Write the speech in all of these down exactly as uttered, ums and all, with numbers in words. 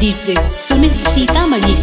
DJ Sumit Sitamarhi.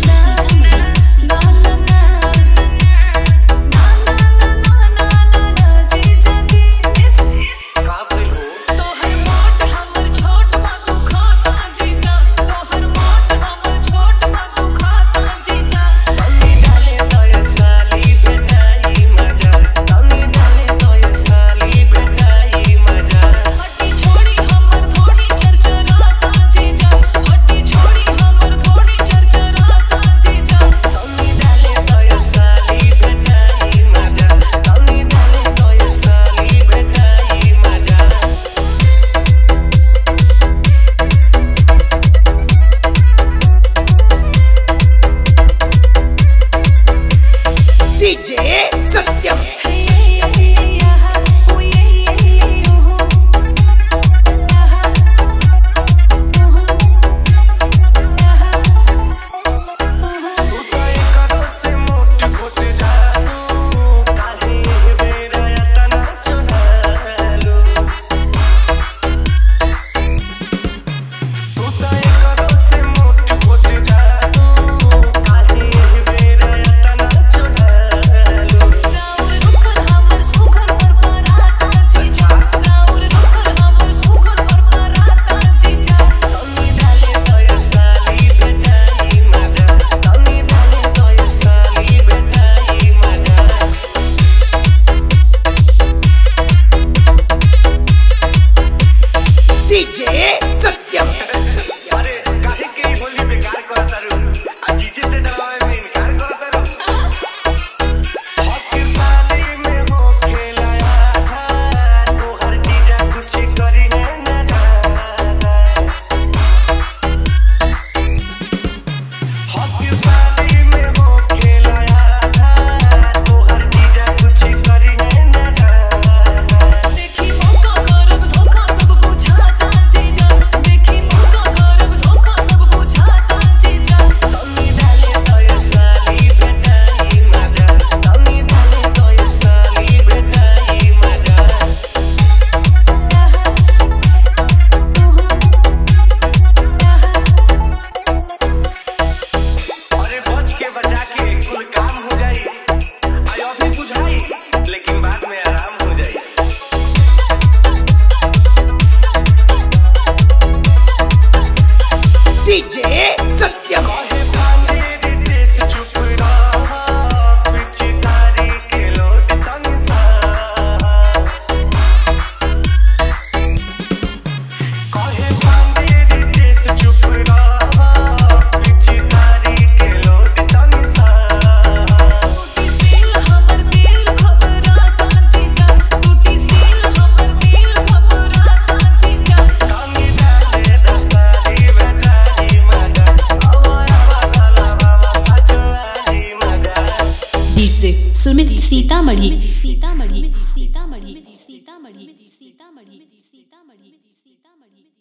सत्यम सत्यम अरे काहे के बोली बेकार करत तारू आ जीजे से डरावे में इनकार करत तारू। हक साली में हो खेलाया था तोहर जीजा कुछ करी है ना जाना। हक साली में हो खेलाया था तोहर जीजा कुछ करी है ना जाना। देखी मौका करब धोखा सब बुझाता जीजा, देखी मौका करब धोखा सब बुझाता जीजा। तनी डाले तो ये साली बेटाई मजा, तनी डाले तो ये साली बेटाई मजा। अरे बच के बचा के कुल काम हो जाई, आयो भी बुझाई लेकिन बाद में आराम हो जाई। डीजे सत्यम काहे भांगे देश चुप रहा, पीछे तारी के लोट तनी सा। काहे भांगे देश चुप रहा, पीछे तारी के लोट तनी सा। टूटी सील हमर दिल घबराता जीजा, टूटी सील हमर दिल घबराता जीजा। तनी डाले तो साली बेटाई मजा, आवा आवा गला बाबा सच वाली मजा। डीजे सुमित सीतामढ़ी। सीतामढ़ी सीतामढ़ी सीतामढ़ी सीतामढ़ी सीतामढ़ी सीतामढ़ी।